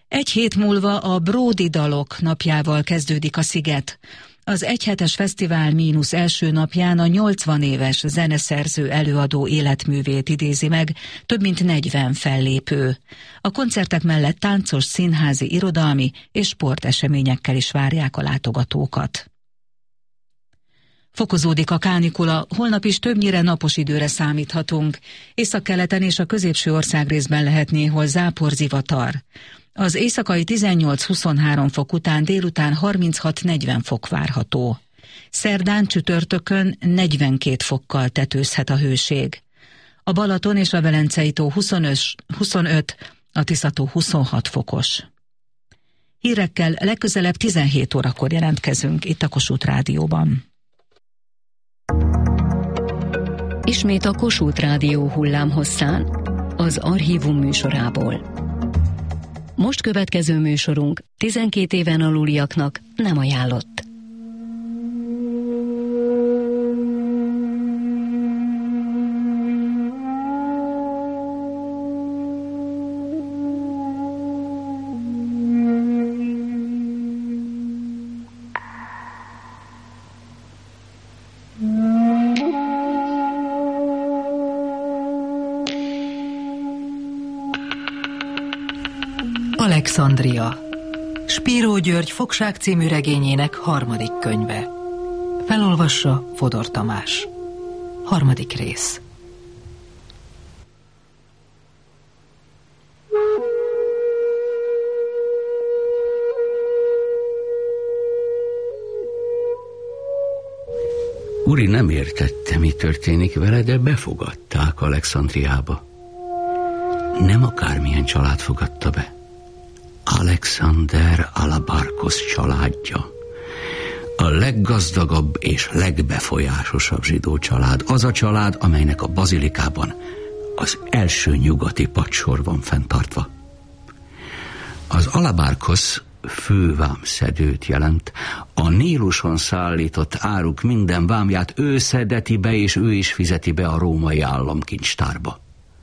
Egy hét múlva a Bródi dalok napjával kezdődik a sziget. Az egyhetes fesztivál mínusz első napján a 80 éves zeneszerző előadó életművét idézi meg több mint 40 fellépő. A koncertek mellett táncos, színházi, irodalmi és sporteseményekkel is várják a látogatókat. Fokozódik a kánikula, holnap is többnyire napos időre számíthatunk. Északkeleten és a középső országrészben lehet néhol záporzivatar. Az éjszakai 18-23 fok után délután 36-40 fok várható. Szerdán, csütörtökön 42 fokkal tetőzhet a hőség. A Balaton és a Velencei tó 25, a Tiszató 26 fokos. Hírekkel legközelebb 17 órakor jelentkezünk itt a Kossuth Rádióban. Ismét a Kossuth Rádió hullámhosszán, az Archívum műsorából. Most következő műsorunk 12 éven aluliaknak nem ajánlott. Alexandria. Spíró György Fogság című regényének 3. könyve. Felolvassa Fodor Tamás. 3. rész. Uri nem értette, mi történik vele, de befogadták Alexandriába. Nem akármilyen család fogadta be. Alexander Alabarkos családja. A leggazdagabb és legbefolyásosabb zsidó család. Az a család, amelynek a bazilikában az első nyugati padsor van fenntartva. Az Alabarkos fővámszedőt jelent. A Níluson szállított áruk minden vámját ő szedeti be, és ő is fizeti be a római államkincstárba.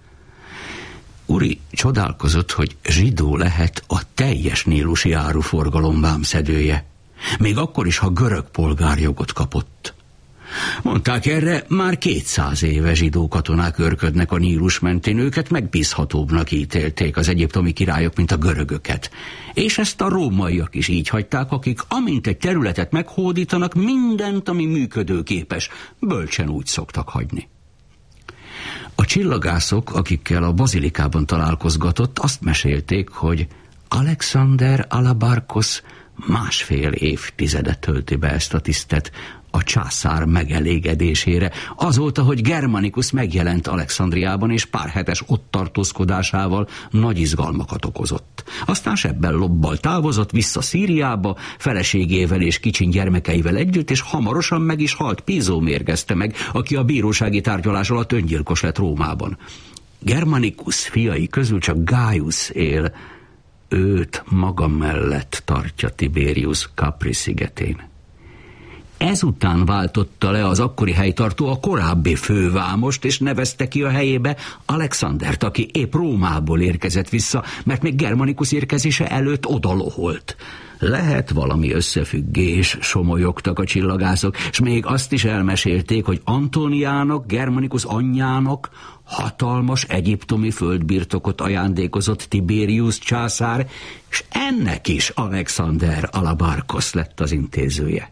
Uri csodálkozott, hogy zsidó lehet a teljes nílusi áruforgalom vámszedője, még akkor is, ha görög polgárjogot kapott. Mondták, erre már 200 éve zsidó katonák őrködnek a Nílus mentén, őket megbízhatóbbnak ítélték az egyiptomi királyok, mint a görögöket. És ezt a rómaiak is így hagyták, akik amint egy területet meghódítanak, mindent, ami működőképes, bölcsen úgy szoktak hagyni. A csillagászok, akikkel a bazilikában találkozgatott, azt mesélték, hogy Alexander Alabarkos 1,5 évtizedet tölti be ezt a tisztet a császár megelégedésére, azóta, hogy Germanicus megjelent Alexandriában, és pár hetes ott tartózkodásával nagy izgalmakat okozott. Aztán sebbel lobbal távozott vissza Szíriába, feleségével és kicsin gyermekeivel együtt, és hamarosan meg is halt. Pizó mérgezte meg, aki a bírósági tárgyalás alatt öngyilkos lett Rómában. Germanicus fiai közül csak Gaius él, őt maga mellett tartja Tiberius Capri szigetén. Ezután váltotta le az akkori helytartó a korábbi fővámost, és nevezte ki a helyébe Alexandert, aki épp Rómából érkezett vissza, mert még Germanicus érkezése előtt odaloholt. Lehet valami összefüggés, somolyogtak a csillagászok, és még azt is elmesélték, hogy Antoniának, Germanicus anyjának hatalmas egyiptomi földbirtokot ajándékozott Tiberius császár, és ennek is Alexander Alabarkos lett az intézője.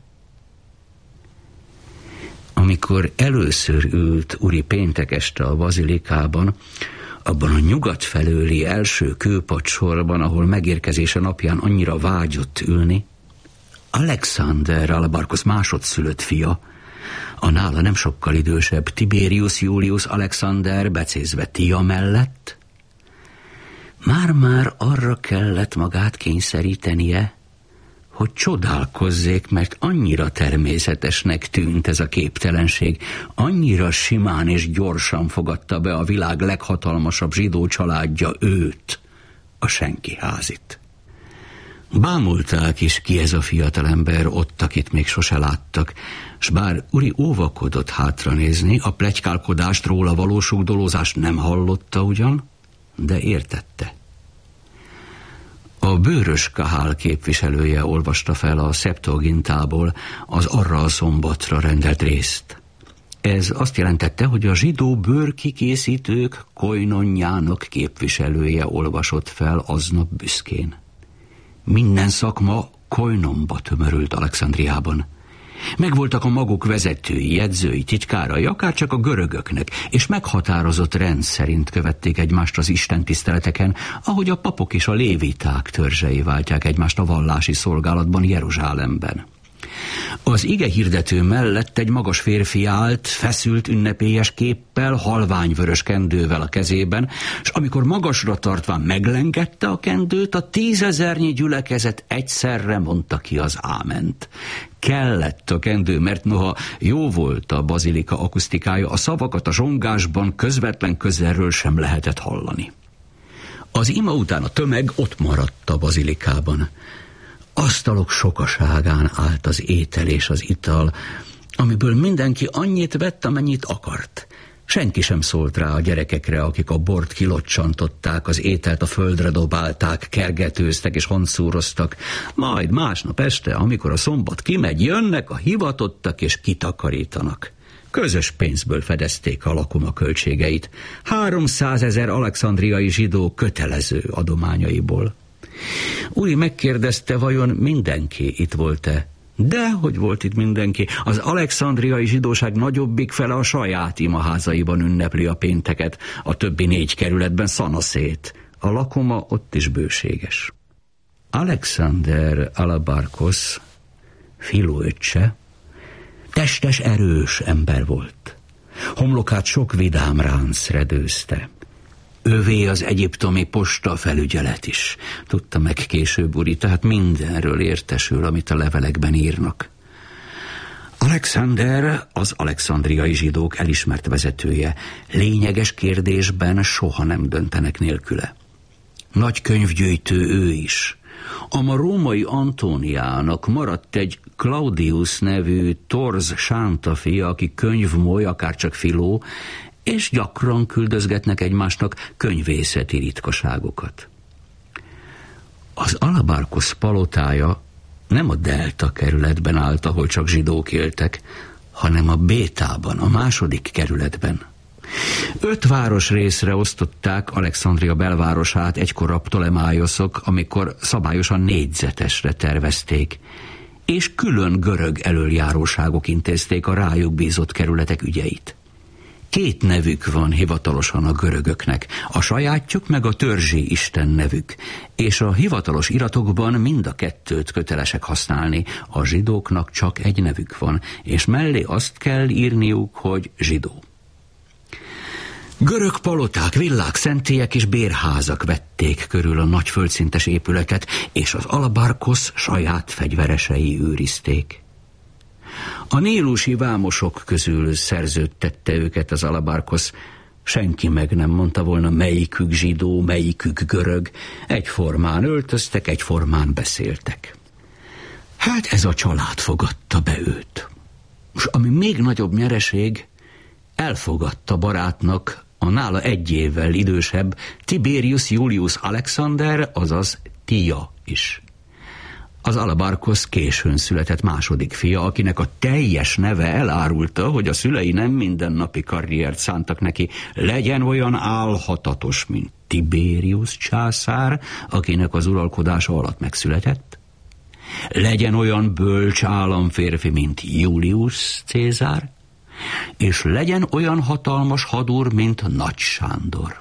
Amikor először ült Uri péntek este a bazilikában, abban a nyugat felőli első kőpadsorban, ahol megérkezése napján annyira vágyott ülni, Alexander Alabarkos másodszülött fia, a nála nem sokkal idősebb Tiberius Julius Alexander becézve Tia mellett, már-már arra kellett magát kényszerítenie, hogy csodálkozzék, mert annyira természetesnek tűnt ez a képtelenség, annyira simán és gyorsan fogadta be a világ leghatalmasabb zsidó családja őt, a senkiházit. Bámulták is, ki ez a fiatalember ott, akit még sose láttak, s bár Uri óvakodott hátranézni, a pletykálkodást, róla való sugdolózást nem hallotta ugyan, de értette. A A bőrös kahál képviselője olvasta fel a Septuagintából az arra a szombatra rendelt részt. Ez azt jelentette, hogy a zsidó bőrkikészítők koinonjának képviselője olvasott fel aznap büszkén. Minden szakma koinonba tömörült Alexandriában. Megvoltak a maguk vezetői, jegyzői, titkárai, akárcsak a görögöknek, és meghatározott rend szerint követték egymást az istentiszteleteken, ahogy a papok és a léviták törzsei váltják egymást a vallási szolgálatban Jeruzsálemben. Az igehirdető mellett egy magas férfi állt, feszült ünnepélyes képpel, halványvörös kendővel a kezében, és amikor magasra tartván meglengette a kendőt, a 10 000 gyülekezet egyszerre mondta ki az áment. Kellett a kendő, mert noha jó volt a bazilika akusztikája, a szavakat a zsongásban közvetlen közelről sem lehetett hallani. Az ima után a tömeg ott maradt a bazilikában. Asztalok sokaságán állt az étel és az ital, amiből mindenki annyit vett, amennyit akart. Senki sem szólt rá a gyerekekre, akik a bort kilocsantották, az ételt a földre dobálták, kergetőztek és hancúroztak. Majd másnap este, amikor a szombat kimegy, jönnek a hivatottak és kitakarítanak. Közös pénzből fedezték a lakoma költségeit, 300 000 alexandriai zsidó kötelező adományaiból. Uri megkérdezte, vajon mindenki itt volt-e? De hogy volt itt mindenki? Az alexandriai zsidóság nagyobbik fele a saját imaházaiban ünnepli a pénteket, a többi 4 kerületben szanaszét. A lakoma ott is bőséges. Alexander Alabarkos, Filó öccse, testes, erős ember volt. Homlokát sok vidám ránc redőzte. Övé az egyiptomi posta felügyelet is. Tudta meg később Uri, tehát mindenről értesül, amit a levelekben írnak. Alexander az alexandriai zsidók elismert vezetője. Lényeges kérdésben soha nem döntenek nélküle. Nagy könyvgyűjtő ő is. A római Antóniának maradt egy Claudius nevű torz sánta fia, aki könyvmoly, akárcsak Filó, és gyakran küldözgetnek egymásnak könyvészeti ritkaságokat. Az Alabarkos palotája nem a Delta kerületben állt, ahol csak zsidók éltek, hanem a Bétában, a 2. kerületben. 5 városrészre osztották Alexandria belvárosát egykor a Ptolemájoszok, amikor szabályosan négyzetesre tervezték, és külön görög elöljáróságok intézték a rájuk bízott kerületek ügyeit. 2 nevük van hivatalosan a görögöknek, a sajátjuk meg a törzsi isten nevük, és a hivatalos iratokban mind a 2 kötelesek használni. A zsidóknak csak egy nevük van, és mellé azt kell írniuk, hogy zsidó. Görög paloták, villák, szentélyek és bérházak vették körül a nagy földszintes épületet, és az Alabarkos saját fegyveresei őrizték. A nílusi vámosok közül szerződtette őket az Alabarkos. Senki meg nem mondta volna, melyikük zsidó, melyikük görög. Egyformán öltöztek, egyformán beszéltek. Hát ez a család fogadta be őt. És ami még nagyobb nyereség, elfogadta barátnak a nála 1 évvel idősebb Tiberius Julius Alexander, azaz Tia is. Az Alabarkos későn született 2. fia, akinek a teljes neve elárulta, hogy a szülei nem mindennapi karriert szántak neki. Legyen olyan álhatatos, mint Tiberius császár, akinek az uralkodása alatt megszületett. Legyen olyan bölcs államférfi, mint Julius Cézár, és legyen olyan hatalmas hadúr, mint Nagy Sándor.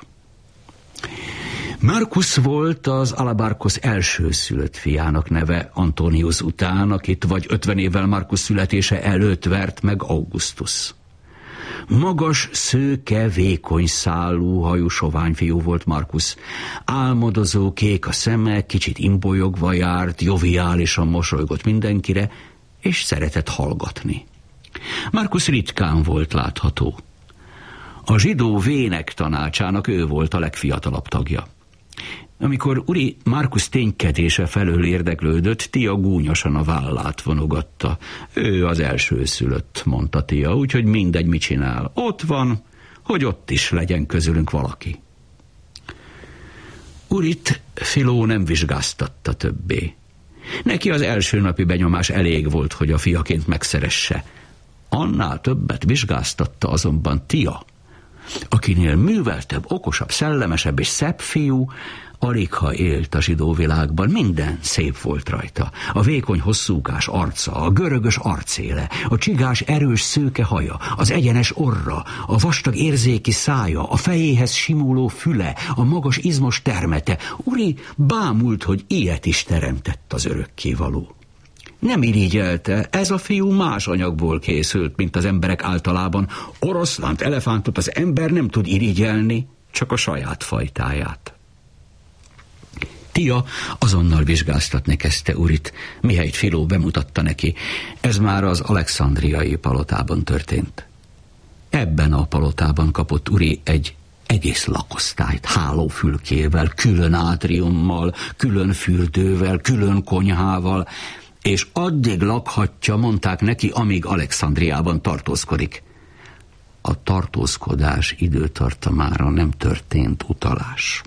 Marcus volt az Alabarkos elsőszülött fiának neve Antonius után, akit vagy 50 évvel Marcus születése előtt vert meg Augustus. Magas, szőke, vékony szálú, hajú sovány fiú volt Marcus. Álmodozó, kék a szeme, kicsit imbolyogva járt, joviálisan mosolygott mindenkire, és szeretett hallgatni. Marcus ritkán volt látható. A zsidó vének tanácsának ő volt a legfiatalabb tagja. Amikor Uri Marcus ténykedése felől érdeklődött, Tia gúnyosan a vállát vonogatta. Ő az elsőszülött, mondta Tia, úgyhogy mindegy, mit csinál. Ott van, hogy ott is legyen közülünk valaki. Urit Filó nem vizsgáztatta többé. Neki az első napi benyomás elég volt, hogy a fiaként megszeresse. Annál többet vizsgáztatta azonban Tia, akinél műveltebb, okosabb, szellemesebb és szebb fiú aligha élt a zsidó világban. Minden szép volt rajta. A vékony hosszúkás arca, a görögös arcéle, a csigás erős szőke haja, az egyenes orra, a vastag érzéki szája, a fejéhez simuló füle, a magas izmos termete. Uri bámult, hogy ilyet is teremtett az örökkévaló. Nem irigyelte, ez a fiú más anyagból készült, mint az emberek általában. Oroszlánt, elefántot az ember nem tud irigyelni, csak a saját fajtáját. Tia azonnal vizsgáztatni kezdte Urit, mihelyt Filó bemutatta neki. Ez már az alexandriai palotában történt. Ebben a palotában kapott Uri egy egész lakosztályt, hálófülkével, külön átriummal, külön fürdővel, külön konyhával, és addig lakhatja, mondták neki, amíg Alexandriában tartózkodik. A tartózkodás időtartamára nem történt utalás.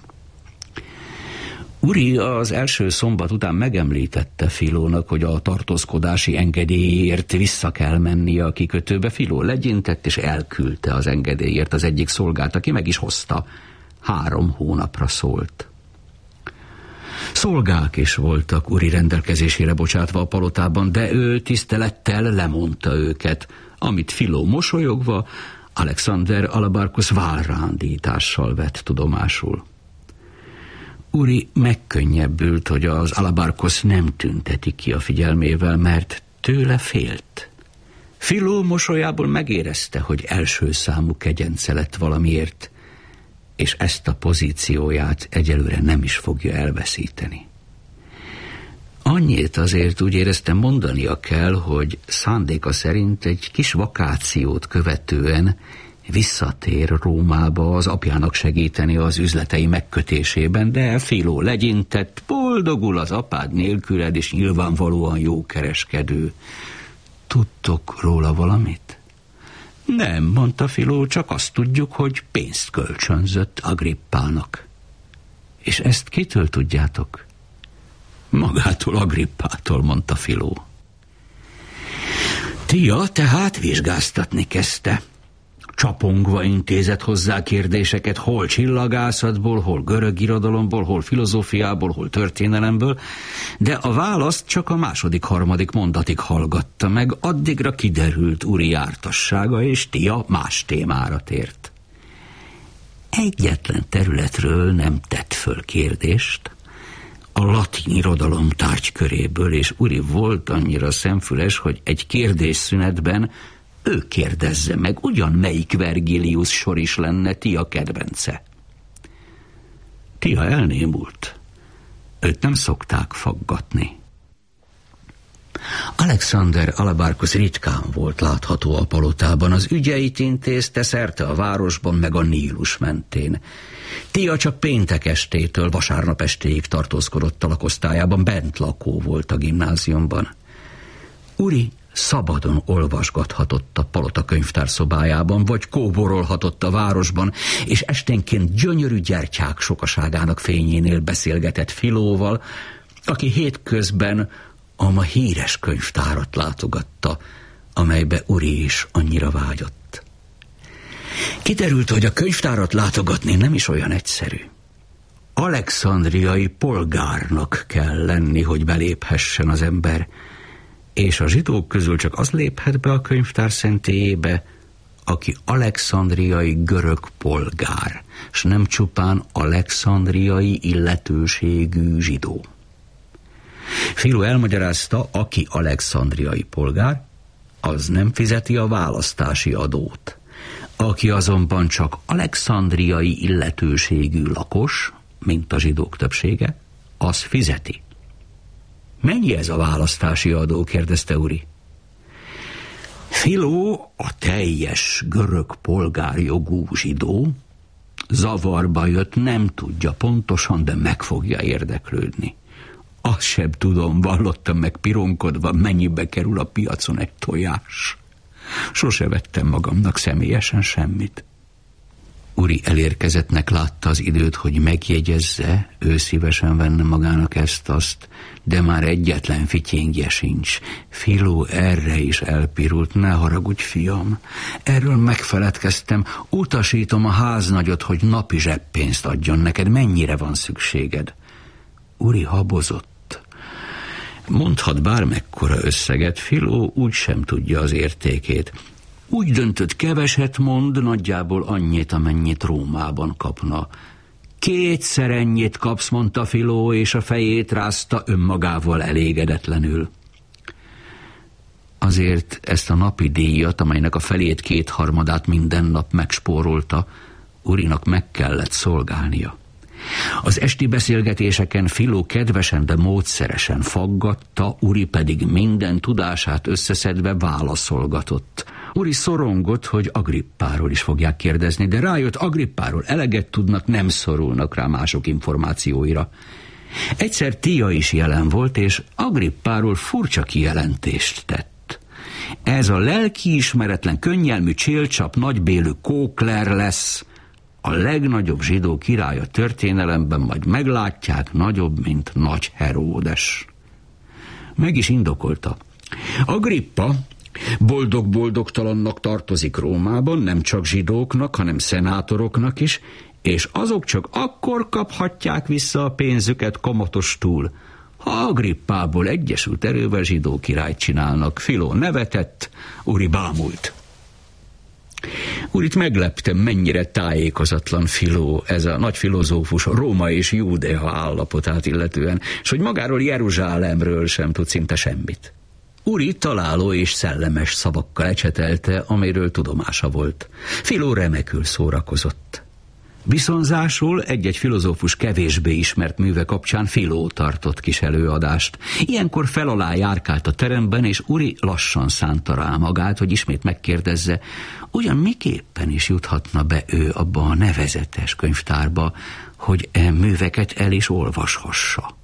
Uri az első szombat után megemlítette Filónak, hogy a tartózkodási engedélyért vissza kell mennie a kikötőbe. Filó legyintett és elküldte az engedélyért az egyik szolgát, aki meg is hozta. 3 hónapra szólt. Szolgák is voltak Uri rendelkezésére bocsátva a palotában, de ő tisztelettel lemondta őket, amit Filó mosolyogva Alexander Alabarkusz válrándítással vett tudomásul. Uri megkönnyebbült, hogy az Alabarkusz nem tünteti ki a figyelmével, mert tőle félt. Filó mosolyából megérezte, hogy első számú kegyence lett valamiért, és ezt a pozícióját egyelőre nem is fogja elveszíteni. Annyit azért úgy éreztem, mondania kell, hogy szándéka szerint egy kis vakációt követően visszatér Rómába az apjának segíteni az üzletei megkötésében, de Filó legyintett, boldogul az apád nélküled, és nyilvánvalóan jó kereskedő. Tudtok róla valamit? Nem, mondta Filó, csak azt tudjuk, hogy pénzt kölcsönzött Agrippának. És ezt kitől tudjátok? Magától, Agrippától, mondta Filó. Tia tehát vizsgáztatni kezdte. Csapongva intézett hozzá kérdéseket, hol csillagászatból, hol görög irodalomból, hol filozófiából, hol történelemből, de a választ csak a második-harmadik mondatig hallgatta meg, addigra kiderült Uri jártassága, és Tia más témára tért. Egyetlen területről nem tett föl kérdést, a latin irodalom tárgyköréből, és Uri volt annyira szemfüles, hogy egy kérdésszünetben ő kérdezze meg, ugyan melyik Vergilius sor is lenne Tia kedvence. Tia elnémult. Őt nem szokták faggatni. Alexander Alabarkusz ritkán volt látható a palotában, az ügyeit intézte szerte a városban, meg a Nílus mentén. Tia csak péntek estétől vasárnap estéig tartózkodott a lakosztályában, bent lakó volt a gimnáziumban. Uri szabadon olvasgathatott a palota könyvtárszobájában, vagy kóborolhatott a városban, és esténként gyönyörű gyertyák sokaságának fényénél beszélgetett Filóval, aki hétközben a ma híres könyvtárat látogatta, amelybe Uri is annyira vágyott. Kiderült, hogy a könyvtárat látogatni nem is olyan egyszerű. Alexandriai polgárnak kell lenni, hogy beléphessen az ember, és a zsidók közül csak az léphet be a könyvtár szentélyébe, aki alexandriai görög polgár, s nem csupán alexandriai illetőségű zsidó. Filó elmagyarázta, aki alexandriai polgár, az nem fizeti a választási adót. Aki azonban csak alexandriai illetőségű lakos, mint a zsidók többsége, az fizeti. Mennyi ez a választási adó? kérdezte Uri. Filó, a teljes görög polgárjogú zsidó, zavarba jött, nem tudja pontosan, de meg fogja érdeklődni. Azt sem tudom, vallottam meg pironkodva, mennyibe kerül a piacon egy tojás. Sose vettem magamnak személyesen semmit. Uri elérkezettnek látta az időt, hogy megjegyezze, ő szívesen venne magának ezt-azt, de már egyetlen fityéngje sincs. Filó erre is elpirult. Ne haragudj, fiam, erről megfeledkeztem, utasítom a háznagyot, hogy napi zseppénzt adjon neked, mennyire van szükséged. Uri habozott. Mondhat bármekkora összeget, Filó úgysem tudja az értékét. Úgy döntött, keveset mond, nagyjából annyit, amennyit Rómában kapna. 2-szer ennyit kapsz, mondta Filó, és a fejét rázta önmagával elégedetlenül. Azért ezt a napi díjat, amelynek a felét 2/3 minden nap megspórolta, Urinak meg kellett szolgálnia. Az esti beszélgetéseken Filó kedvesen, de módszeresen faggatta, Uri pedig minden tudását összeszedve válaszolgatott. Uri szorongott, hogy Agrippáról is fogják kérdezni, de rájött, Agrippáról eleget tudnak, nem szorulnak rá mások információira. Egyszer Tia is jelen volt, és Agrippáról furcsa kijelentést tett. Ez a lelkiismeretlen, könnyelmű csélcsap nagybélű Kókler lesz, a legnagyobb zsidó király a történelemben, majd meglátják, nagyobb, mint Nagy Heródes. Meg is indokolta. Agrippa boldog-boldogtalannak tartozik Rómában, nem csak zsidóknak, hanem szenátoroknak is, és azok csak akkor kaphatják vissza a pénzüket kamatostól, ha Agrippából egyesült erővel zsidó királyt csinálnak. Filó nevetett, Uri bámult. Urit megleptem, mennyire tájékozatlan Filó, ez a nagy filozófus Róma és Júdea állapotát illetően, és hogy magáról Jeruzsálemről sem tud szinte semmit. Uri találó és szellemes szavakkal ecsetelte, amiről tudomása volt. Filó remekül szórakozott. Viszonzásul egy-egy filozófus kevésbé ismert műve kapcsán Filó tartott kis előadást. Ilyenkor fel alá járkált a teremben, és Uri lassan szánta rá magát, hogy ismét megkérdezze, ugyan miképpen is juthatna be ő abba a nevezetes könyvtárba, hogy műveket el is olvashassa.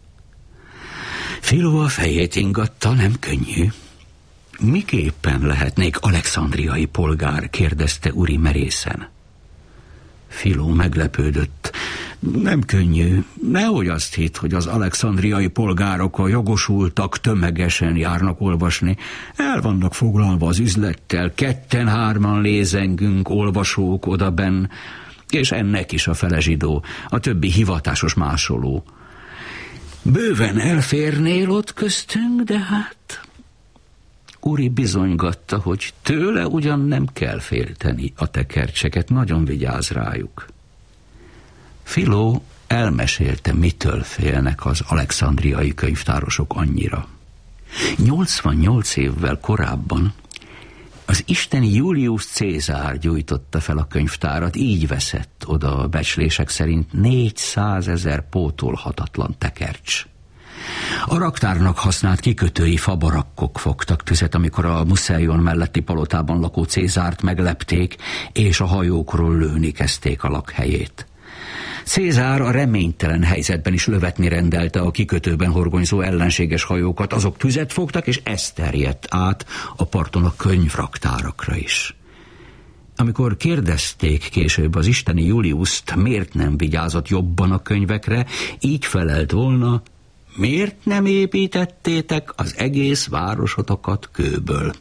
Filó a fejét ingatta, nem könnyű. Miképpen lehetnék alexandriai polgár, kérdezte Uri merészen. Filó meglepődött. Nem könnyű. Nehogy azt hitt, hogy az alexandriai polgárok, a jogosultak tömegesen járnak olvasni. El vannak foglalva az üzlettel, 2-3 lézengünk olvasók odabenn, és ennek is a fele zsidó, a többi hivatásos másoló. Bőven elférnél ott köztünk, de hát... Uri bizonygatta, hogy tőle ugyan nem kell félteni a tekercseket, nagyon vigyáz rájuk. Filó elmesélte, mitől félnek az alexandriai könyvtárosok annyira. 88 évvel korábban az isteni Julius Cézár gyújtotta fel a könyvtárat, így veszett oda a becslések szerint 400 000 pótolhatatlan tekercs. A raktárnak használt kikötői fabarakkok fogtak tüzet, amikor a Museion melletti palotában lakó Cézárt meglepték, és a hajókról lőni kezdték a lakhelyét. Cézár a reménytelen helyzetben is lövetni rendelte a kikötőben horgonyzó ellenséges hajókat, azok tüzet fogtak, és ez terjedt át a parton a könyvraktárakra is. Amikor kérdezték később az isteni Juliust, miért nem vigyázott jobban a könyvekre, így felelt volna, miért nem építettétek az egész városotokat kőből?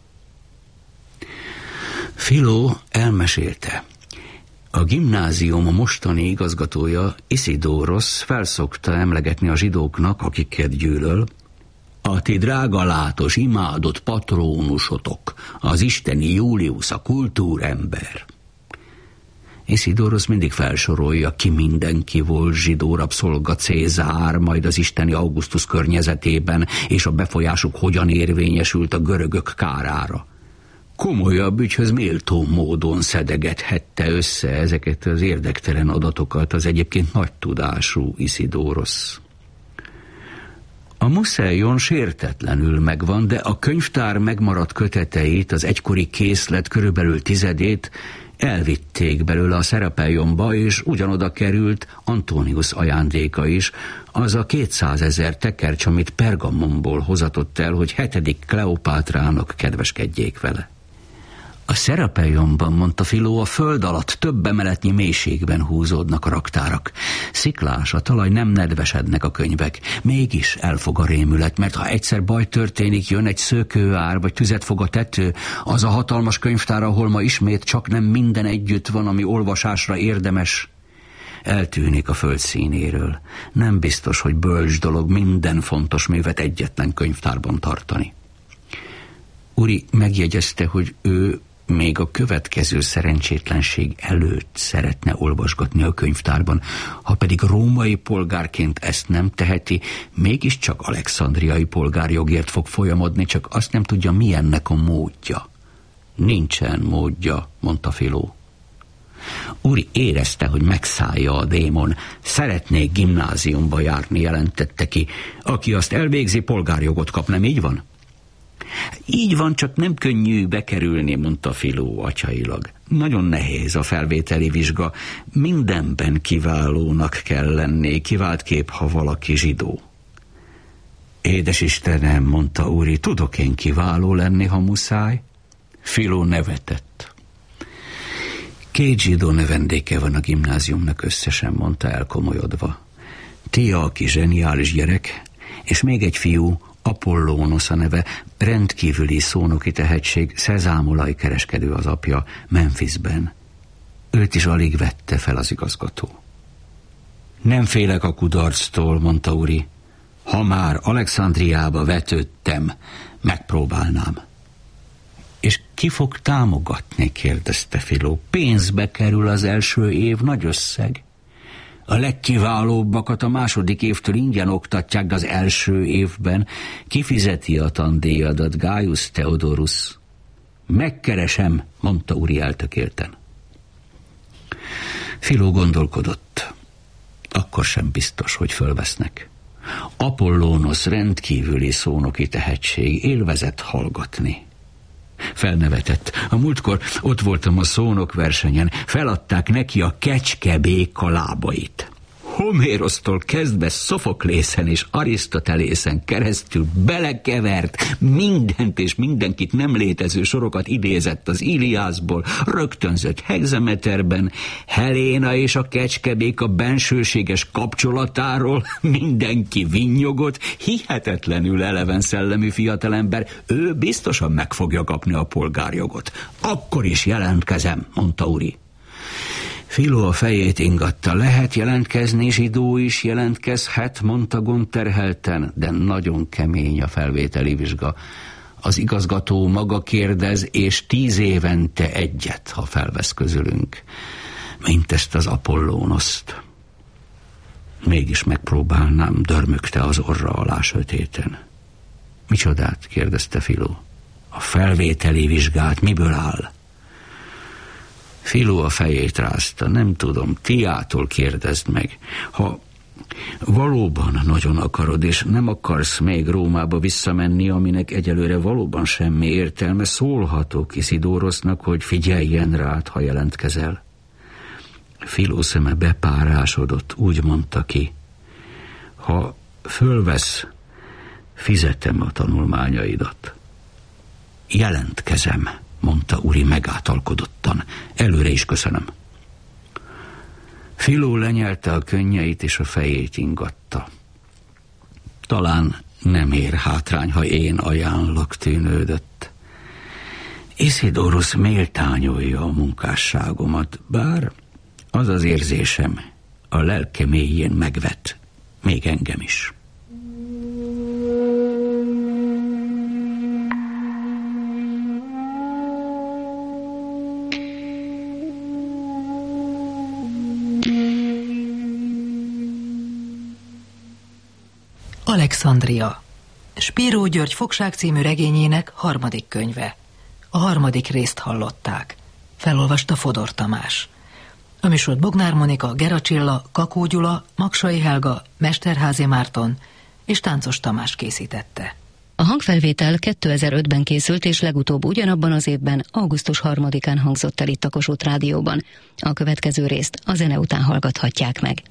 Filó elmesélte. A gimnázium mostani igazgatója, Isidórosz felszokta emlegetni a zsidóknak, akiket gyűlöl, a ti drága látos, imádott patrónusotok, az isteni Julius, a kultúrember. Isidórosz mindig felsorolja, ki mindenki volt zsidó rabszolga, Cézár, majd az isteni Augustus környezetében, és a befolyásuk hogyan érvényesült a görögök kárára. Komolyabb ügyhöz méltó módon szedegethette össze ezeket az érdektelen adatokat az egyébként nagy tudású Isidórosz. A Museion sértetlenül megvan, de a könyvtár megmaradt köteteit, az egykori készlet körülbelül 10-ét elvitték belőle a Szerapelyonba, és ugyanoda került Antonius ajándéka is, az a 200 000 tekercs, amit Pergamonból hozatott el, hogy 7. Kleopátrának kedveskedjék vele. A Szerapelyonban, mondta Filó, a föld alatt több emeletnyi mélységben húzódnak a raktárak. Sziklás, a talaj, nem nedvesednek a könyvek. Mégis elfog a rémület, mert ha egyszer baj történik, jön egy szökőár, vagy tüzet fog a tető, az a hatalmas könyvtár, ahol ma ismét csak nem minden együtt van, ami olvasásra érdemes, eltűnik a föld színéről. Nem biztos, hogy bölcs dolog minden fontos művet egyetlen könyvtárban tartani. Uri megjegyezte, hogy ő még a következő szerencsétlenség előtt szeretne olvasgatni a könyvtárban, ha pedig római polgárként ezt nem teheti, mégiscsak alexandriai polgárjogért fog folyamodni, csak azt nem tudja, mi ennek a módja. Nincsen módja, mondta Filó. Uri érezte, hogy megszállja a démon. Szeretnék gimnáziumba járni, jelentette ki. Aki azt elvégzi, polgárjogot kap, nem így van? Így van, csak nem könnyű bekerülni, mondta Filó atyailag. Nagyon nehéz a felvételi vizsga. Mindenben kiválónak kell lenni, kivált kép, ha valaki zsidó. Édes Istenem, mondta Uri, tudok én kiváló lenni, ha muszáj? Filó nevetett. 2 zsidó növendéke van a gimnáziumnak összesen, mondta elkomolyodva. Tia, aki zseniális gyerek, és még egy fiú, Apollónosz a neve, rendkívüli szónoki tehetség, szezámolajkereskedő az apja, Memphisben. Őt is alig vette fel az igazgató. Nem félek a kudarctól, mondta Uri. Ha már Alexandriába vetődtem, megpróbálnám. És ki fog támogatni, kérdezte Filó. Pénzbe kerül az első év, nagy összeg. A legkiválóbbakat a második évtől ingyen oktatják, de az első évben kifizeti a tandíjadat, Gaius Theodorus. Megkeresem, mondta Uri eltökélten. Filó gondolkodott. Akkor sem biztos, hogy fölvesznek. Apollónosz rendkívüli szónoki tehetség, élvezett hallgatni. Felnevetett. A múltkor ott voltam a szónokversenyen, feladták neki a kecskebéka lábait. Homérosztól kezdve Szofoklészen és Arisztotelészen keresztül belekevert, mindent és mindenkit nem létező sorokat idézett az Iliászból, rögtönzött hexameterben, Heléna és a kecskebéka bensőséges kapcsolatáról, mindenki vinnyogott, hihetetlenül eleven szellemű fiatalember, ő biztosan meg fogja kapni a polgárjogot. Akkor is jelentkezem, mondta Uri. Filó a fejét ingatta. Lehet jelentkezni, zsidó is jelentkezhet, mondta gondterhelten, de nagyon kemény a felvételi vizsga. Az igazgató maga kérdez, és 10 évente egyet, ha felvesz közülünk, mint ezt az Apollónoszt. Mégis megpróbálnám, dörmögte az orra alá sötéten. Micsodát? kérdezte Filó. A felvételi vizsgát miből áll? Filó a fejét rázta. Nem tudom, Tiától kérdezd meg. Ha valóban nagyon akarod, és nem akarsz még Rómába visszamenni, aminek egyelőre valóban semmi értelme, szólhatok Iszidórosznak, hogy figyeljen rád, ha jelentkezel. Filó szeme bepárásodott, úgy mondta ki. Ha fölvesz, fizetem a tanulmányaidat. Jelentkezem, mondta Uri megátalkodottan. Előre is köszönöm. Filó lenyelte a könnyeit, és a fejét ingatta. Talán nem ér hátrány, ha én ajánlak, tűnődött. Iszidórosz méltányolja a munkásságomat, bár az az érzésem, a lelke mélyén megvet, még engem is. Alexandria. Spiró György Fogság című regényének 3. könyve. A 3. részt hallották. Felolvasta Fodor Tamás. A műsort Bognár Monika, Gera Csilla, Kakó Gyula, Maksai Helga, Mesterházi Márton és Táncos Tamás készítette. A hangfelvétel 2005-ben készült, és legutóbb ugyanabban az évben, augusztus 3-án hangzott el itt a Kossuth Rádióban. A következő részt a zene után hallgathatják meg.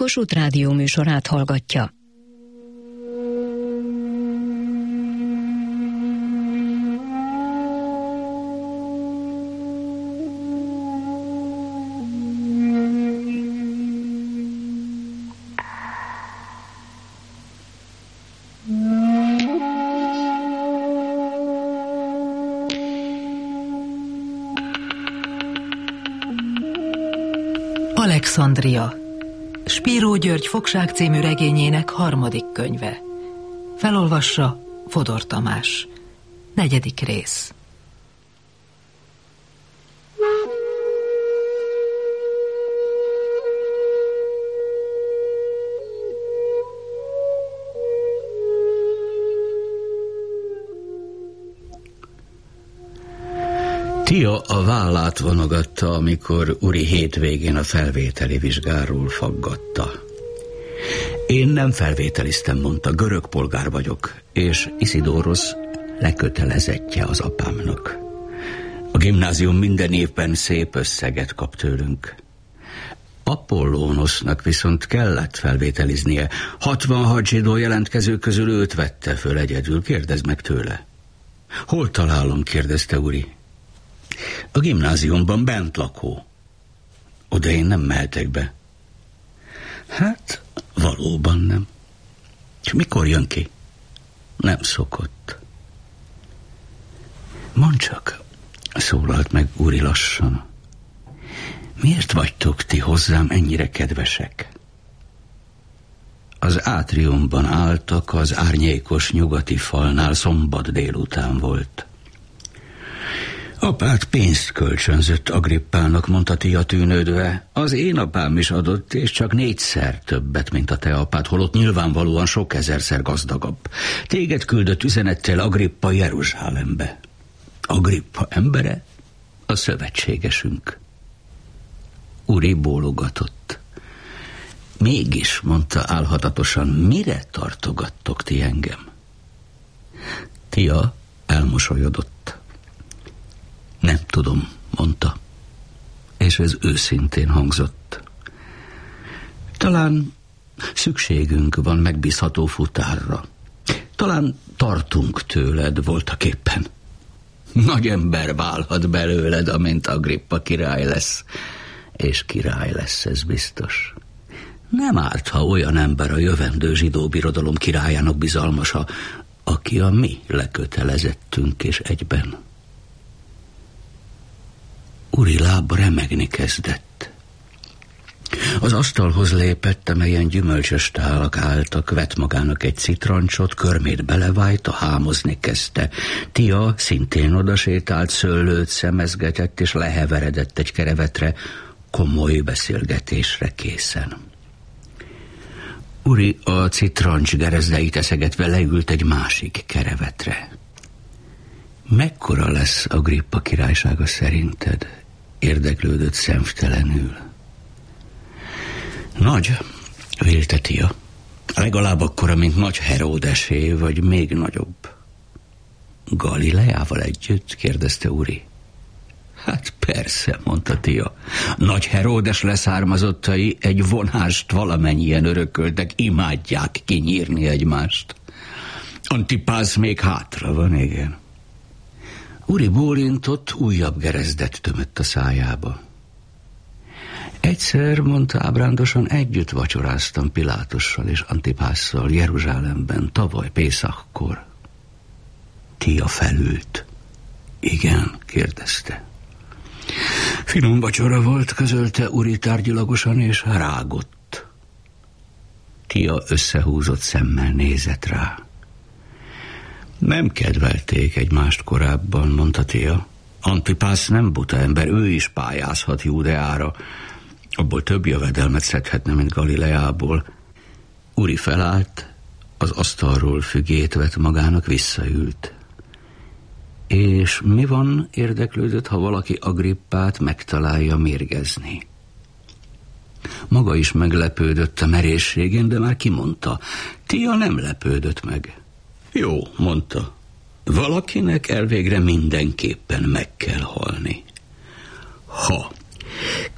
Kossuth Rádió műsorát hallgatja. Alexandria. Spiró György Fogság című regényének 3. könyve. Felolvassa Fodor Tamás. 4. rész. Tia a vállát vonogatta, amikor Uri hétvégén a felvételi vizsgáról faggatta. Én nem felvételiztem, mondta, görög polgár vagyok, és Isidórosz lekötelezettje az apámnak. A gimnázium minden évben szép összeget kap tőlünk. Apollónosznak viszont kellett felvételiznie. 66 zsidó jelentkező közül őt vette föl egyedül. Kérdezd meg tőle. Hol találom? kérdezte Uri. A gimnáziumban bent lakó. Oda én nem mehetek be. Hát, valóban nem. És mikor jön ki? Nem szokott. Mondd csak, szólalt meg Uri lassan. Miért vagytok ti hozzám ennyire kedvesek? Az átriumban álltak, az árnyékos nyugati falnál, szombat délután volt. Apád pénzt kölcsönzött Agrippának, mondta Tia tűnődve. Az én apám is adott, és csak 4-szer többet, mint a te apád, holott nyilvánvalóan sok ezerszer gazdagabb. Téged küldött üzenettel Agrippa Jeruzsálembe. Agrippa embere? A szövetségesünk. Uri bólogatott. Mégis, mondta álhatatosan, mire tartogattok ti engem? Tia elmosolyodott. Nem tudom, mondta, és ez őszintén hangzott. Talán szükségünk van megbízható futárra. Talán tartunk tőled voltaképpen. Nagy ember válhat belőled, amint Agrippa király lesz. És király lesz, ez biztos. Nem árt, ha olyan ember a jövendő zsidó birodalom királyának bizalmasa, aki a mi lekötelezettünk és egyben. Uri lába remegni kezdett. Az asztalhoz lépett, amelyen gyümölcsös tálak álltak, vett magának egy citrancsot, körmét belevájta, hámozni kezdte. Tia szintén odasétált, szőlőt szemezgetett, és leheveredett egy kerevetre, komoly beszélgetésre készen. Uri a citrancs gerezdeit eszegetve leült egy másik kerevetre. Mekkora lesz Agrippa királysága szerinted? Érdeklődött szemtelenül. Nagy, vélte Tia. Legalább akkora, mint Nagy Heródesé, vagy még nagyobb. Galileával együtt? kérdezte Uri. Hát persze, mondta Tia. Nagy Heródes leszármazottai egy vonást valamennyien örököltek, imádják kinyírni egymást. Antipász még hátra van, igen. Uri bólintott, újabb gerezdet tömött a szájába. Egyszer, mondta ábrándosan, együtt vacsoráztam Pilátussal és Antipásszal Jeruzsálemben, tavaly Pészakkor. Tia felült. Igen, kérdezte. Finom vacsora volt, közölte Uri tárgyilagosan, és rágott. Tia összehúzott szemmel nézett rá. Nem kedvelték egymást korábban, mondta Tia. Antipász nem buta ember, ő is pályázhat Júdeára. Abból több jövedelmet szedhetne, mint Galileából. Uri felállt, az asztalról fügét vett magának, visszaült. És mi van, érdeklődött, ha valaki Agrippát megtalálja mérgezni? Maga is meglepődött a merészségén, de már kimondta. Tia nem lepődött meg. Jó, mondta. Valakinek elvégre mindenképpen meg kell halni. Ha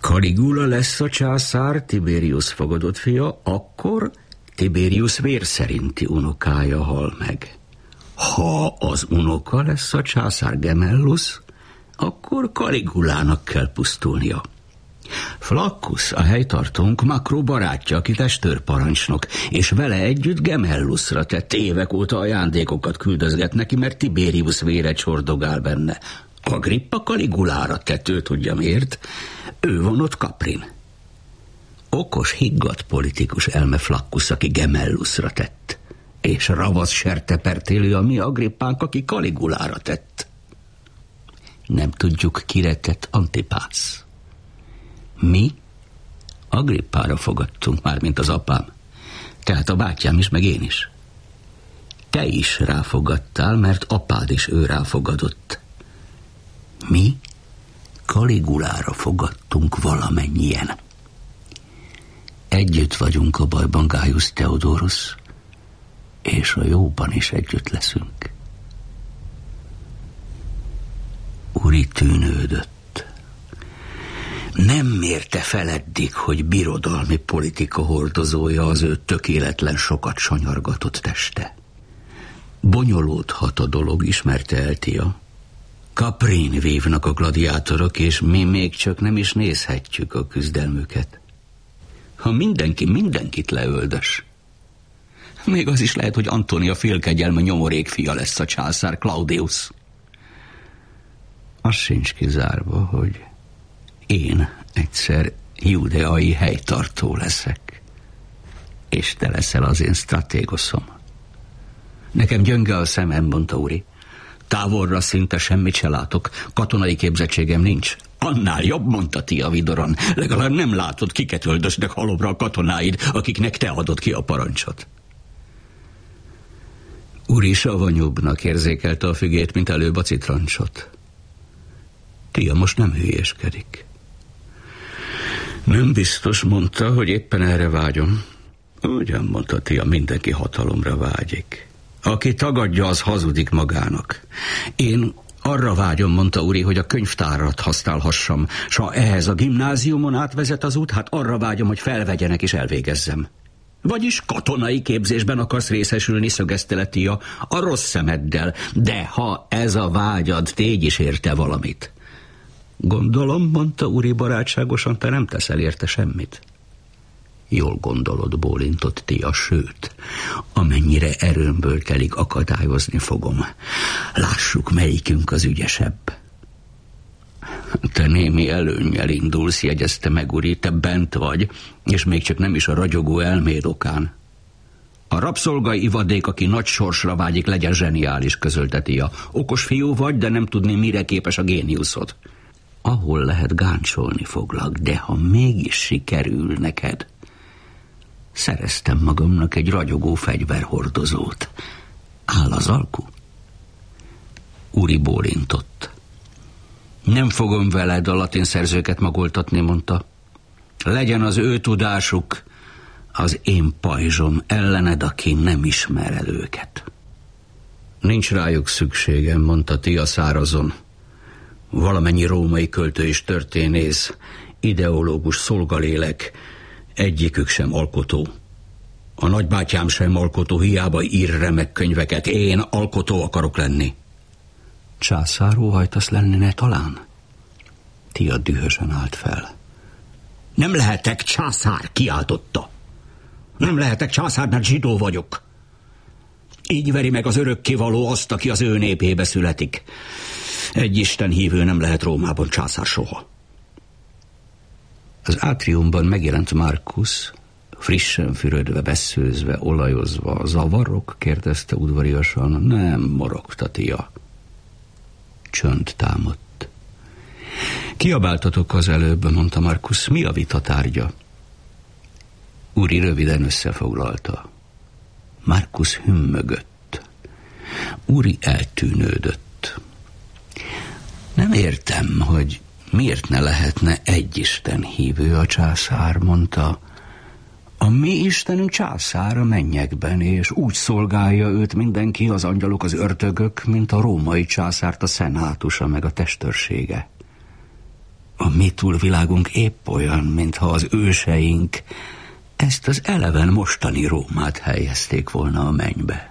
Caligula lesz a császár Tiberius fogadott fia, akkor Tiberius vér szerinti unokája hal meg. Ha az unoka lesz a császár Gemellus, akkor Caligulának kell pusztulnia. Flaccus, a helytartónk, Macro barátja, aki testőrparancsnok, és vele együtt Gemellusra tett évek óta ajándékokat küldözget neki, mert Tiberius vére csordogál benne. Agrippa Caligulára tett, ő tudja miért. Ő van ott Caprin. Okos, higgadt politikus elme Flaccus, aki Gemellusra tett, és ravasz sertepertélő a mi Agrippánk, aki Caligulára tett. Nem tudjuk, kire tett Antipász. Mi Agrippára fogadtunk már, mint az apám. Tehát a bátyám is, meg én is. Te is ráfogadtál, mert apád is ő ráfogadott. Mi Caligulára fogadtunk valamennyien. Együtt vagyunk a bajban, Gaius Theodorus, és a jóban is együtt leszünk. Uri tűnődött. Nem mérte fel eddig, hogy birodalmi politika hordozója az ő tökéletlen, sokat sanyargatott teste. Bonyolódhat a dolog, ismerte el Tia. Caprin vívnak a gladiátorok, és mi még csak nem is nézhetjük a küzdelmüket. Ha mindenki mindenkit leöldös. Még az is lehet, hogy Antonia félkegyelme nyomorék fia lesz a császár, Claudius. Az sincs kizárva, hogy én egyszer judeai helytartó leszek, és te leszel az én stratégoszom. Nekem gyönge a szemem, mondta Uri. Távolra szinte semmit se látok, katonai képzettségem nincs. Annál jobb, mondta Tia vidoron. Legalább nem látod, kiket öldösnek halomra a katonáid, akiknek te adod ki a parancsot. Uri savanyúbbnak érzékelte a fügét, mint előbb a citrancsot. Tia most nem hülyéskedik. Nem biztos, mondta, hogy éppen erre vágyom. Ugyan, mondta Tia, mindenki hatalomra vágyik. Aki tagadja, az hazudik magának. Én arra vágyom, mondta Uri, hogy a könyvtárat használhassam, s ha ehhez a gimnáziumon átvezet az út, hát arra vágyom, hogy felvegyenek és elvégezzem. Vagyis katonai képzésben akarsz részesülni, szögezte le Tia, a rossz szemeddel, de ha ez a vágyad, tégy is érte valamit. Gondolom, mondta Uri barátságosan, te nem teszel érte semmit. Jól gondolod, bólintott Tia, sőt, amennyire erőmből telik, akadályozni fogom. Lássuk, melyikünk az ügyesebb. Te némi előnnyel indulsz, jegyezte meg Uri, te bent vagy, és még csak nem is a ragyogó elméd okán. A rabszolgai ivadék, aki nagy sorsra vágyik, legyen zseniális, közölte Tia. Okos fiú vagy, de nem tudni, mire képes a géniuszod. Ahol lehet, gáncsolni foglak, de ha mégis sikerül neked, szereztem magamnak egy ragyogó fegyverhordozót. Áll az alku? Uri bólintott. Nem fogom veled a latin szerzőket magoltatni, mondta. Legyen az ő tudásuk az én pajzsom ellened, aki nem ismer el őket. Nincs rájuk szükségem, mondta Tia szárazon. Valamennyi római költő és történész, ideológus, szolgalélek, egyikük sem alkotó. A nagybátyám sem alkotó, hiába ír remek könyveket. Én alkotó akarok lenni. Császár óhajtasz lenni, ne talán? Tia dühösen állt fel. Nem lehetek császár, kiáltotta. Nem lehetek császár, mert zsidó vagyok. Így veri meg az örökkévaló azt, aki az ő népébe születik. Egy Isten hívő nem lehet Rómában császár soha. Az átriumban megjelent Marcus, frissen fürödve, beszőzve, olajozva. Zavarok? Kérdezte udvariasan. Nem, morogta Tia. Csönd támadt. Kiabáltatok az előbb, mondta Marcus. Mi a vita tárgya? Uri röviden összefoglalta. Marcus hümmögött. Uri eltűnődött. Nem értem, hogy miért ne lehetne egy Isten hívő a császár, mondta. A mi Istenünk császár a mennyekben, és úgy szolgálja őt mindenki, az angyalok, az ördögök, mint a római császárt a szenátusa meg a testőrsége. A mi túlvilágunk épp olyan, mintha az őseink ezt az eleven mostani Rómát helyezték volna a mennybe.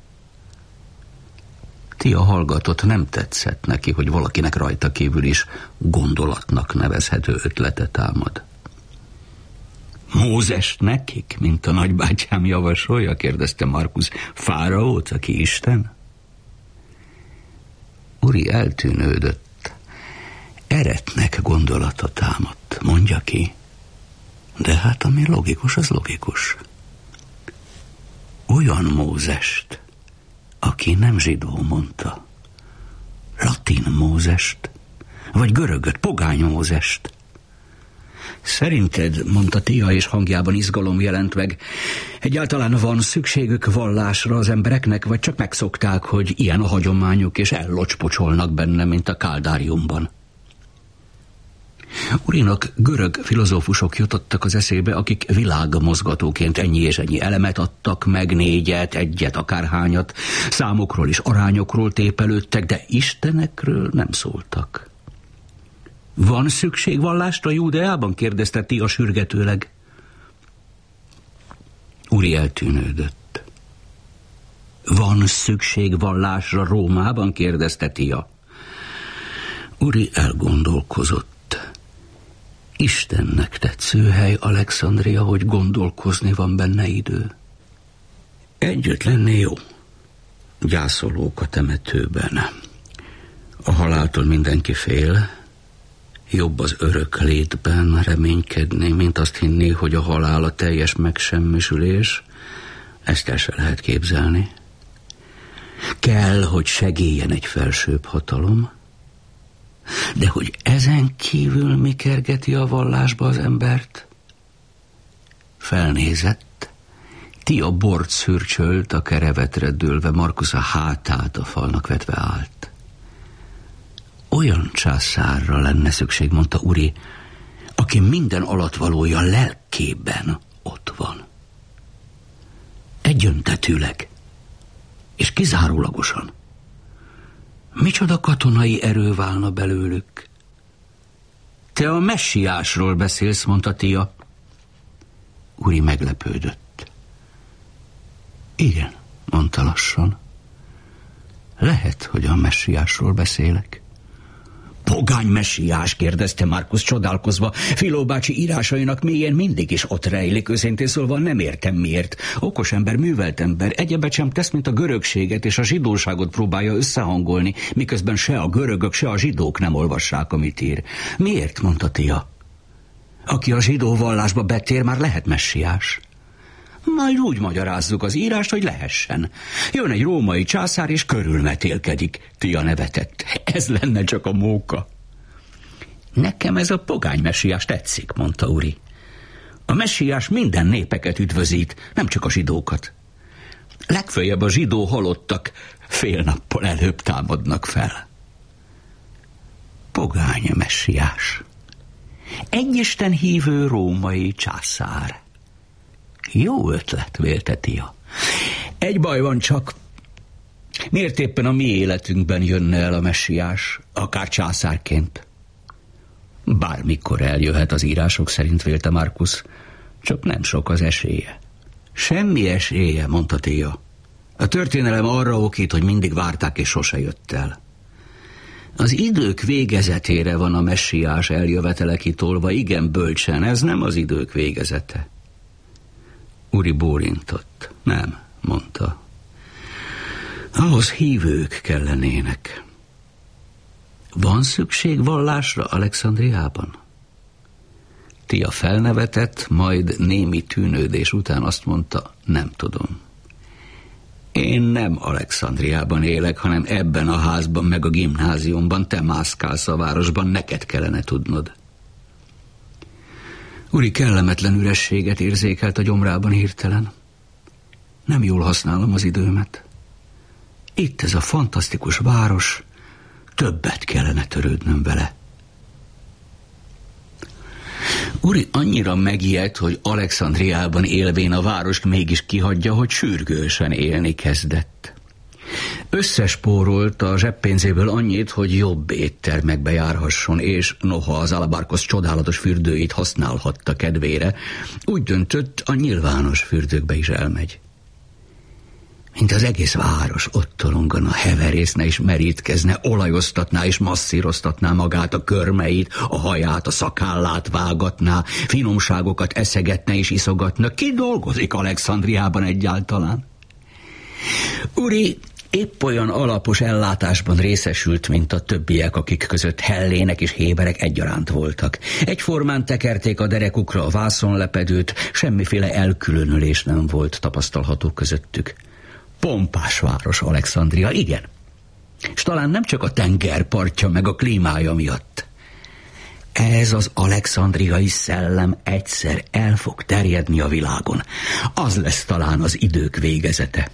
Tia hallgatott, nem tetszett neki, hogy valakinek rajta kívül is gondolatnak nevezhető ötlete támad. Mózest nekik, mint a nagybátyám javasolja, kérdezte Markus. Fáraót, aki Isten? Uri eltűnődött. Eretnek gondolata támadt, mondja ki. De hát ami logikus, az logikus. Olyan Mózest, aki nem zsidó, mondta. Latin Mózest, vagy görögöt, pogány Mózest. Szerinted, mondta Tia, és hangjában izgalom jelent meg, egyáltalán van szükségük vallásra az embereknek, vagy csak megszokták, hogy ilyen a hagyományuk, és ellocspocsolnak benne, mint a káldáriumban? Urinak görög filozófusok jutottak az eszébe, akik világmozgatóként ennyi és ennyi elemet adtak meg, 4, 1, akárhányat, számokról és arányokról tépelődtek, de istenekről nem szóltak. Van szükség vallásra Júdeában? kérdezte Tia sürgetőleg. Uri eltűnődött. Van szükség vallásra Rómában? kérdezte Tia. Uri elgondolkozott. Istennek tetsző hely Alexandria, hogy gondolkozni van benne idő. Együtt lenné jó. Gyászolók a temetőben. A haláltól mindenki fél. Jobb az örök létben reménykedni, mint azt hinni, hogy a halál a teljes megsemmisülés. Ezt el se lehet képzelni. Kell, hogy segéljen egy felsőbb hatalom. De hogy ezen kívül mi kergeti a vallásba az embert? Felnézett, Tia bort szürcsölt, a kerevetre dőlve, Markus a hátát a falnak vetve állt. Olyan császárra lenne szükség, mondta Uri, aki minden alattvalója lelkében ott van. Egyöntetűleg, és kizárólagosan. Micsoda katonai erő válna belőlük? Te a messiásról beszélsz, mondta Tia. Uri meglepődött. Igen, mondta lassan. Lehet, hogy a messiásról beszélek. Pogány messiás, kérdezte Markus csodálkozva. Filó bácsi írásainak mélyén mindig is ott rejlik, őszintén szólva nem értem miért. Okos ember, művelt ember, egyebet sem tesz, mint a görögséget és a zsidóságot próbálja összehangolni, miközben se a görögök, se a zsidók nem olvassák, amit ír. Miért, mondta Tia? Aki a zsidó vallásba betér, már lehet messiás. Majd úgy magyarázzuk az írást, hogy lehessen. Jön egy római császár, és körülmetélkedik. Tia nevetett. Ez lenne csak a móka. Nekem ez a pogány messiás tetszik, mondta Uri. A messiás minden népeket üdvözít, nem csak a zsidókat. Legföljebb a zsidó halottak fél nappal előbb támadnak fel. Pogány messiás. Egyisten hívő római császár. Jó ötlet, vélte Tia. Egy baj van csak. Miért éppen a mi életünkben jönne el a messiás, akár császárként? Bármikor eljöhet az írások szerint, vélte Markus, csak nem sok az esélye. Semmi esélye, mondta Tia. A történelem arra okít, hogy mindig várták és sose jött el. Az idők végezetére van a messiás eljövetele kitolva, igen bölcsen, ez nem az idők végezete. Uri bólintott. Nem, mondta. Ahhoz hívők kellenének. Van szükség vallásra Alexandriában? Tia felnevetett, majd némi tűnődés után azt mondta, nem tudom. Én nem Alexandriában élek, hanem ebben a házban, meg a gimnáziumban, te mászkálsz a városban, neked kellene tudnod. Uri kellemetlen ürességet érzékelt a gyomrában hirtelen. Nem jól használom az időmet. Itt ez a fantasztikus város, többet kellene törődnöm vele. Uri annyira megijedt, hogy Alexandriában élvén a várost mégis kihagyja, hogy sürgősen élni kezdett. Összespórolt a zseppénzéből annyit, hogy jobb éttermekbe járhasson, és noha az Alabarkos csodálatos fürdőit használhatta kedvére, úgy döntött, a nyilvános fürdőkbe is elmegy. Mint az egész város ott tolongana, heverészne és merítkezne, olajoztatná és masszíroztatná magát, a körmeit, a haját, a szakállát vágatná, finomságokat eszegetne és iszogatna. Ki dolgozik Alexandriában egyáltalán? Uri épp olyan alapos ellátásban részesült, mint a többiek, akik között hellének és héberek egyaránt voltak. Egyformán tekerték a derekukra a vászonlepedőt, semmiféle elkülönülés nem volt tapasztalható közöttük. Pompás város Alexandria, igen. És talán nem csak a tengerpartja meg a klímája miatt. Ez az alexandriai szellem egyszer el fog terjedni a világon. Az lesz talán az idők végezete.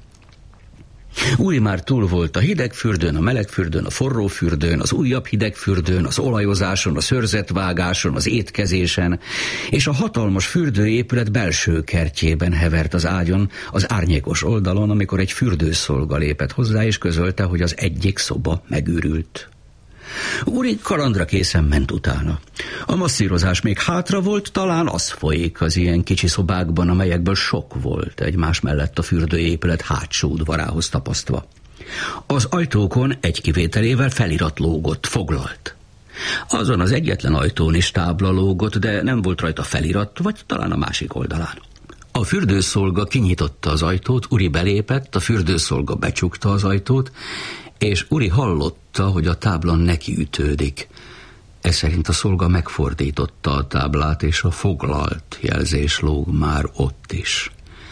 Uri már túl volt a hidegfürdőn, a melegfürdőn, a forrófürdőn, az újabb hidegfürdőn, az olajozáson, a szőrzetvágáson, az étkezésen, és a hatalmas fürdőépület belső kertjében hevert az ágyon, az árnyékos oldalon, amikor egy fürdőszolga lépett hozzá, és közölte, hogy az egyik szoba megőrült. Uri kalandra készen ment utána. A masszírozás még hátra volt, talán az folyik az ilyen kicsi szobákban, amelyekből sok volt egymás mellett a fürdőépület hátsó udvarához tapasztva. Az ajtókon egy kivételével felirat lógott, foglalt. Azon az egyetlen ajtón is tábla lógott, de nem volt rajta felirat, vagy talán a másik oldalán. A fürdőszolga kinyitotta az ajtót, Uri belépett, a fürdőszolga becsukta az ajtót, és Uri hallotta, hogy a tábla nekiütődik. Ez szerint a szolga megfordította a táblát, és a foglalt jelzés lóg már ott is.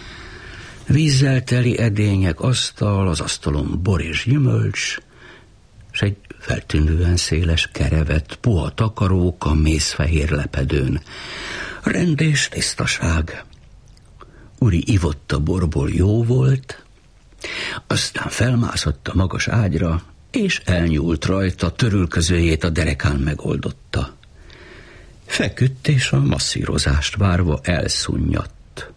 Vízzel teli edények, asztal, az asztalon bor és gyümölcs, és egy feltűnően széles kerevet, puha takarók a mészfehér lepedőn. Rend és tisztaság. Uri ivott a borból, jó volt, aztán felmászott a magas ágyra, és elnyúlt rajta, törülközőjét a derekán megoldotta. Feküdt, és a masszírozást várva elszunnyadt.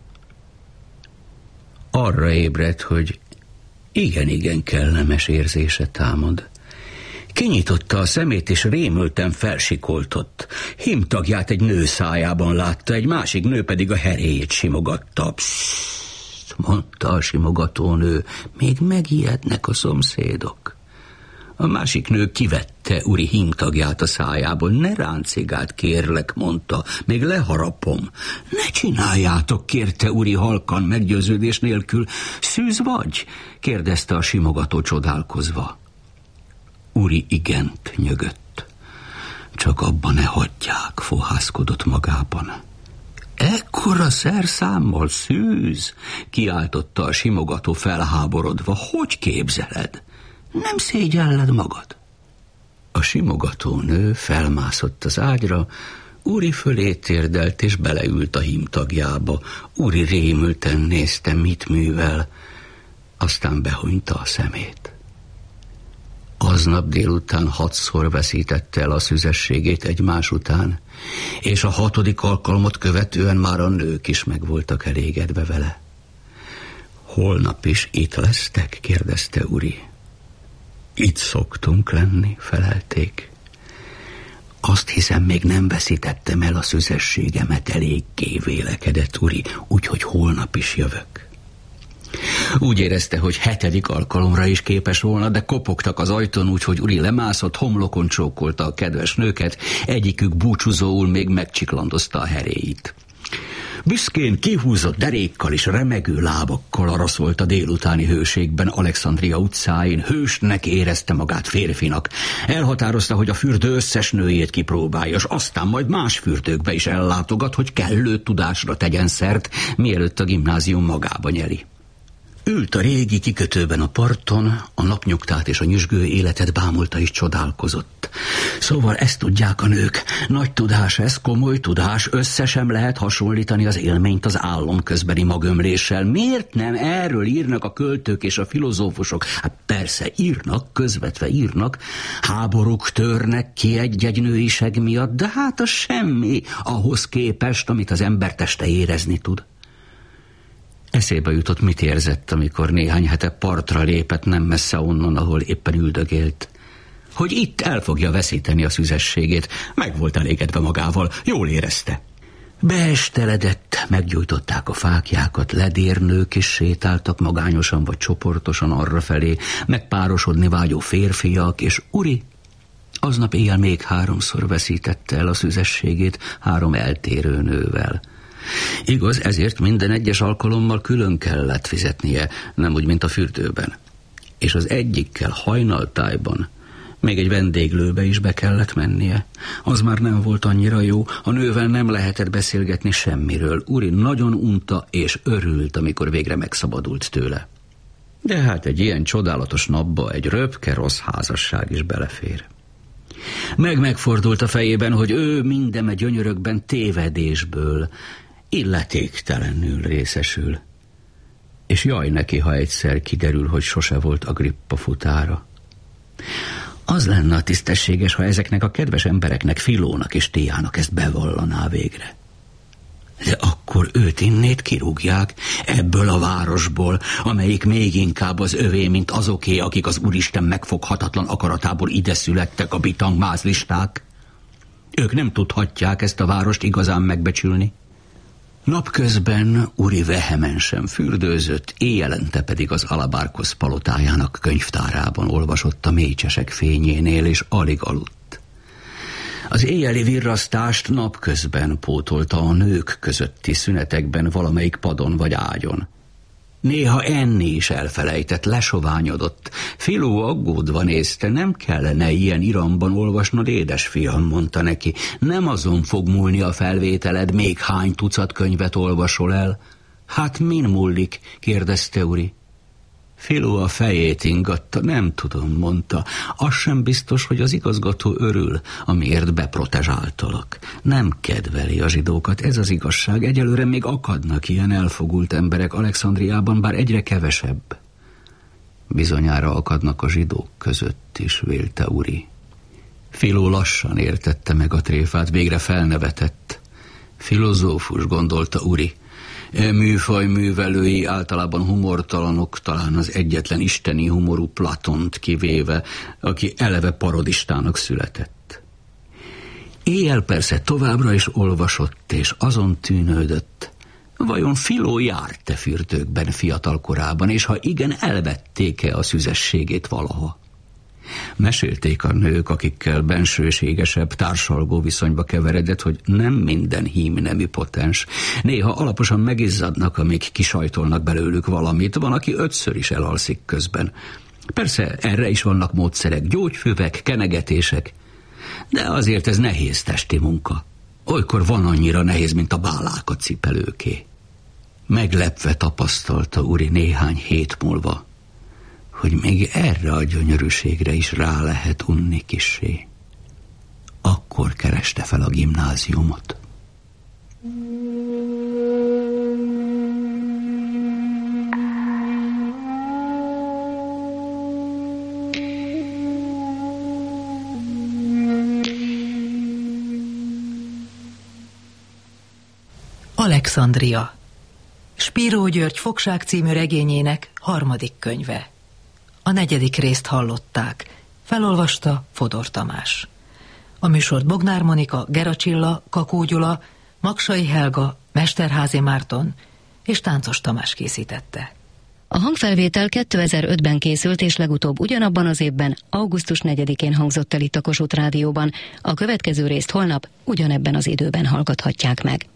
Arra ébredt, hogy igen kellemes érzése támad. Kinyitotta a szemét, és rémülten felsikoltott. Hímtagját egy nő szájában látta, egy másik nő pedig a heréjét simogatta. Pssst, mondta a simogatónő, még megijednek a szomszédok. A másik nő kivette Uri hímtagját a szájából. Ne ráncigáld, kérlek, mondta, még leharapom. Ne csináljátok, kérte Uri halkan, meggyőződés nélkül. Szűz vagy? kérdezte a simogató csodálkozva. Uri igent nyögött. Csak abba ne hagyják, fohászkodott magában. Ekkora szerszámmal szűz? Kiáltotta a simogató felháborodva. Hogy képzeled? Nem szégyelled magad? A simogató nő felmászott az ágyra, Uri fölé térdelt és beleült a hímtagjába. Uri rémülten nézte, mit művel, aztán behunyta a szemét. Aznap délután 6-szor veszítette el a szüzességét egymás után, és a 6. alkalmat követően már a nők is meg voltak elégedve vele. Holnap is itt lesztek? kérdezte Uri. Itt szoktunk lenni, felelték. Azt hiszem, még nem veszítettem el a szüzességemet, eléggé vélekedett Uri, úgyhogy holnap is jövök. Úgy érezte, hogy 7. alkalomra is képes volna, de kopogtak az ajtón, úgyhogy Uri lemászott, homlokon csókolta a kedves nőket, egyikük búcsúzóul még megcsiklandozta a heréit. Büszkén kihúzott derékkal és remegő lábakkal araszolt a délutáni hőségben Alexandria utcáin, hősnek érezte magát, férfinak. Elhatározta, hogy a fürdő összes nőjét kipróbálja, és aztán majd más fürdőkbe is ellátogat, hogy kellő tudásra tegyen szert, mielőtt a gimnázium magába nyeli. Ült a régi kikötőben a parton, a napnyugtát és a nyüzsgő életet bámulta és csodálkozott. Szóval ezt tudják a nők. Nagy tudás ez, komoly tudás, össze sem lehet hasonlítani az élményt az álom közbeni magömléssel. Miért nem erről írnak a költők és a filozófusok? Hát persze írnak, közvetve írnak. Háborúk törnek ki egy-egy nőiség miatt, de hát az semmi ahhoz képest, amit az ember teste érezni tud. Eszébe jutott, mit érzett, amikor néhány hete partra lépett nem messze onnan, ahol éppen üldögélt. Hogy itt el fogja veszíteni a szüzességét. Meg volt elégedve magával, jól érezte. Beesteledett, meggyújtották a fáklyákat, ledérnők is sétáltak magányosan vagy csoportosan arrafelé, megpárosodni vágyó férfiak, és Uri aznap éjjel még 3-szor veszítette el a szüzességét 3 eltérő nővel. Igaz, ezért minden egyes alkalommal külön kellett fizetnie, nem úgy, mint a fürdőben. És az egyikkel hajnaltájban még egy vendéglőbe is be kellett mennie. Az már nem volt annyira jó, a nővel nem lehetett beszélgetni semmiről. Uri nagyon unta és örült, amikor végre megszabadult tőle. De hát egy ilyen csodálatos napba egy röpke rossz házasság is belefér. Megfordult a fejében, hogy ő mindeme gyönyörökben tévedésből, illetéktelenül részesül. És jaj neki, ha egyszer kiderül, hogy sose volt Agrippa futára. Az lenne a tisztességes, ha ezeknek a kedves embereknek, Filónak és Tiának ezt bevallaná végre. De akkor őt innét kirúgják ebből a városból, amelyik még inkább az övé, mint azoké, akik az Úristen megfoghatatlan akaratából ide születtek, a bitang mázlisták. Ők nem tudhatják ezt a várost igazán megbecsülni. Napközben Uri vehemensen fürdőzött, éjjelente pedig az Alabárkosz palotájának könyvtárában olvasott a mélycsesek fényénél, és alig aludt. Az éjjeli virrasztást napközben pótolta a nők közötti szünetekben valamelyik padon vagy ágyon. Néha enni is elfelejtett, lesoványodott. Filó aggódva nézte, nem kellene ilyen iramban olvasnod, édesfiam, mondta neki. Nem azon fog múlni a felvételed, még hány tucat könyvet olvasol el. Hát min múlik? Kérdezte Uri. Filó a fejét ingatta, nem tudom, mondta. Az sem biztos, hogy az igazgató örül, amiért beprotezsáltalak. Nem kedveli a zsidókat, ez az igazság. Egyelőre még akadnak ilyen elfogult emberek Alexandriában, bár egyre kevesebb. Bizonyára akadnak a zsidók között is, vélte Uri. Filó lassan értette meg a tréfát, végre felnevetett. Filozófus, gondolta Uri. Műfaj művelői általában humortalanok, talán az egyetlen isteni humorú Platont kivéve, aki eleve parodistának született. Éjjel persze továbbra is olvasott, és azon tűnődött, vajon Filó járt-e fürdőkben fiatal korában, és ha igen, elvették-e a szüzességét valaha? Mesélték a nők, akikkel bensőségesebb, társalgó viszonyba keveredett, hogy nem minden hímnemű potens. Néha alaposan megizzadnak, amíg kisajtolnak belőlük valamit, van, aki 5-ször is elalszik közben. Persze erre is vannak módszerek, gyógyfüvek, kenegetések, de azért ez nehéz testi munka. Olykor van annyira nehéz, mint a bálák a cipelőké. Meglepve tapasztalta Uri néhány hét múlva, hogy még erre a gyönyörűségre is rá lehet unni kissé. Akkor kereste fel a gimnáziumot. Alexandria. Spiró György Fogság című regényének 3. könyve. A 4. részt hallották. Felolvasta Fodor Tamás. A műsort Bognár Monika, Gera Csilla, Kakó Gyula, Maksai Helga, Mesterházy Márton és Táncos Tamás készítette. A hangfelvétel 2005-ben készült, és legutóbb ugyanabban az évben, augusztus 4-én hangzott el itt a Kossuth Rádióban. A következő részt holnap ugyanebben az időben hallgathatják meg.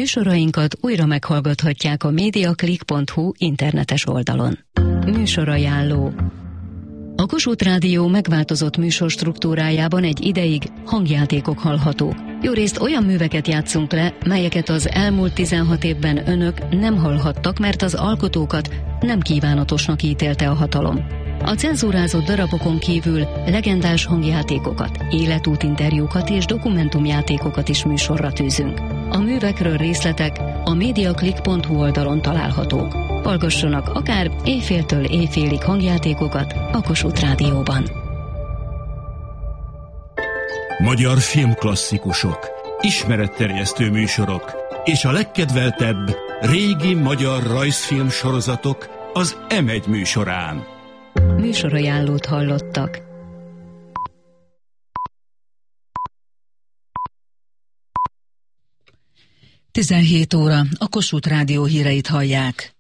Műsorainkat újra meghallgathatják a mediaclick.hu internetes oldalon. Műsorajánló. A Kossuth Rádió megváltozott műsorstruktúrájában egy ideig hangjátékok hallhatók. Jórészt olyan műveket játszunk le, melyeket az elmúlt 16 évben önök nem hallhattak, mert az alkotókat nem kívánatosnak ítélte a hatalom. A cenzúrázott darabokon kívül legendás hangjátékokat, életútinterjúkat és dokumentumjátékokat is műsorra tűzünk. A művekről részletek a mediaclick.hu oldalon találhatók. Hallgassanak akár éjféltől éjfélig hangjátékokat a Kossuth Rádióban. Magyar filmklasszikusok, ismeretterjesztő műsorok és a legkedveltebb régi magyar rajzfilm sorozatok az M1 műsorán. Műsorajánlót hallottak. Tizenhét óra, a Kossuth Rádió híreit hallják.